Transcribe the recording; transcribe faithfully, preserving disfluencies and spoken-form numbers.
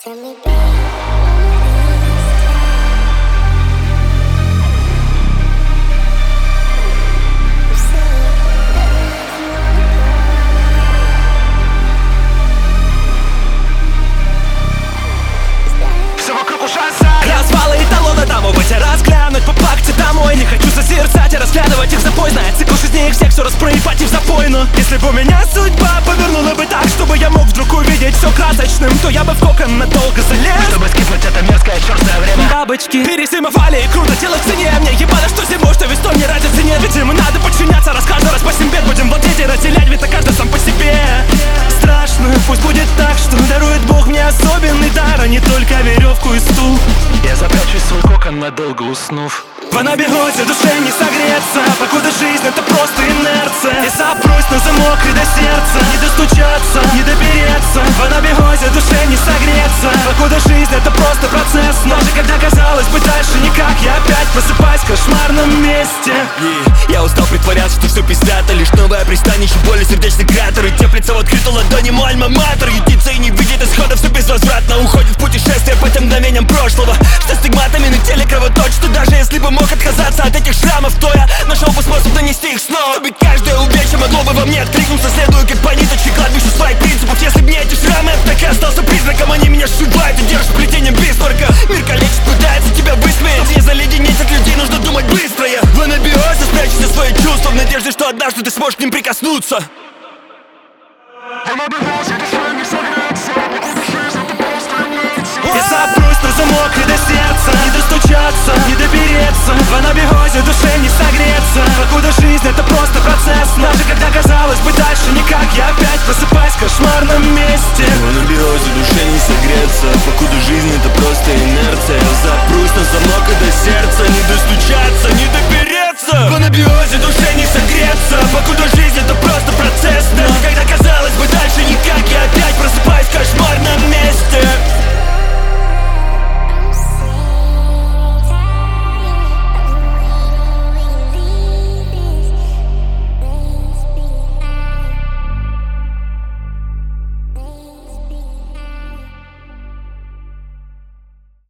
Развалы и талоны домовать, а разглянуть по пакте домой. Не хочу созерцать и разглядывать их запой. Знает цикл жизни их всех, все распроебать и в запойну. Если бы у меня судьба повернула бы так, чтобы я мог вдруг увидеть все красочным, то я бы в кокон надолго залез, чтобы скиснуть это мерзкое черное время. Бабочки перезимовали, и круто, дело в цене. Мне ебало, что зимой, что весной не ради цене. Ведь им надо подчиняться, раз каждый раз по себе будем владеть и разделять, ведь каждый сам по себе. Страшно, пусть будет так, что дарует Бог мне особенный дар, а не только веревку и стул. Я запрячусь в свой кокон, надолго уснув. В анабиозе душе не согреться, покуда жизнь это просто инерция. И запрусь на замок и до сердца не достучаться, не допереться. В анабиозе душе не согреться, покуда жизнь это просто процесс. Даже когда казалось бы дальше никак, я опять просыпаюсь в кошмарном месте. yeah. Я устал притворяться, что все пиздато, лишь новое пристанище боли, сердечный кратер. И теплится в открытую ладони мой альма-матер. Ютится и не видит исхода, все безвозвратно уходит в путешествие по тем мгновениям прошлого, что стигматами на теле кровоточит. Даже если бы мог отказаться от этих шрамов, то я нашел бы способ нанести их снова. Чтобы каждое увечье могло бы во мне откликнуться, следуя как по ниточке кладбищу своих принципов. Если б не эти шрамы, я так и остался призраком. Они меня сшибают и держат плетением Бисмарка. Мир калечит, пытается тебя высмеять. Чтобы не заледенеть от людей, нужно думать быстро. Я в анабиозе спрячу все свои чувства в надежде, что однажды ты сможешь к ним прикоснуться. Я запрусь на замок и до сердца не достучаться, не допереться. В анабиозе душе не согреться, покуда жизнь это просто процесс. Даже когда казалось бы дальше никак, я опять просыпаюсь в кошмарном месте. В анабиозе душе не согреться,